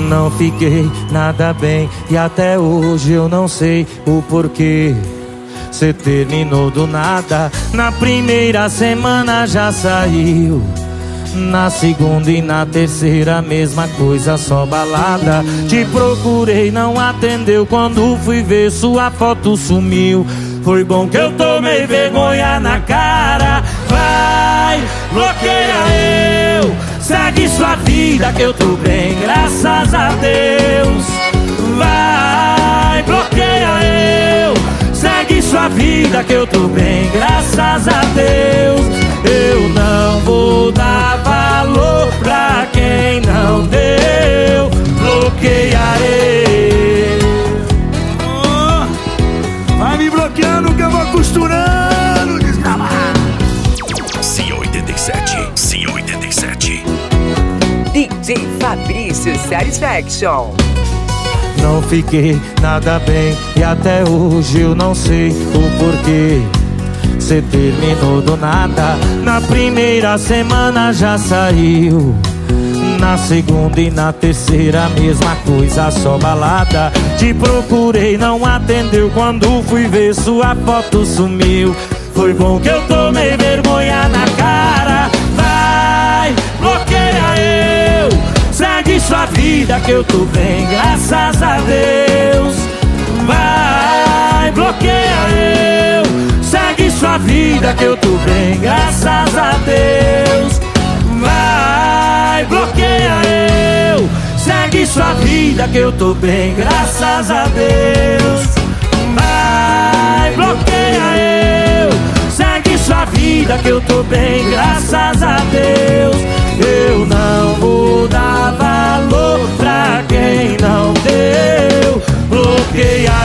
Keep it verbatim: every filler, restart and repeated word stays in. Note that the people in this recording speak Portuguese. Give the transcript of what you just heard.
Não fiquei nada bem e até hoje eu não sei o porquê. Cê terminou do nada, na primeira semana já saiu. Na segunda e na terceira mesma coisa, só balada. Te procurei, não atendeu, quando fui ver sua foto sumiu. Foi bom que eu tomei vergonha na cara. Vai, bloqueia eu, segue sua vida que eu tô bem, graças a Deus. Vai, bloqueia eu, segue sua vida que eu tô bem, graças a Deus. Eu não vou dar valor pra quem não deu. Bloqueia eu. Oh, vai me bloqueando que eu vou costurando, desgramado. C oitenta e sete, C oitenta e sete. D J Fabrício Satisfaction. Não fiquei nada bem e até hoje eu não sei o porquê. Cê terminou do nada, na primeira semana já saiu. Na segunda e na terceira mesma coisa, só balada. Te procurei, não atendeu, quando fui ver sua foto sumiu. Foi bom que eu tomei vergonha na cara. Vai, bloqueia eu, segue sua vida que eu tô bem, graças a Deus. Vai, bloqueia eu, segue sua vida que eu tô bem, graças a Deus. Vai, bloqueia eu, segue sua vida que eu tô bem, graças a Deus. Vai, bloqueia eu, segue sua vida que eu tô bem, graças a Deus. Eu não vou dar valor pra quem não deu. Bloqueia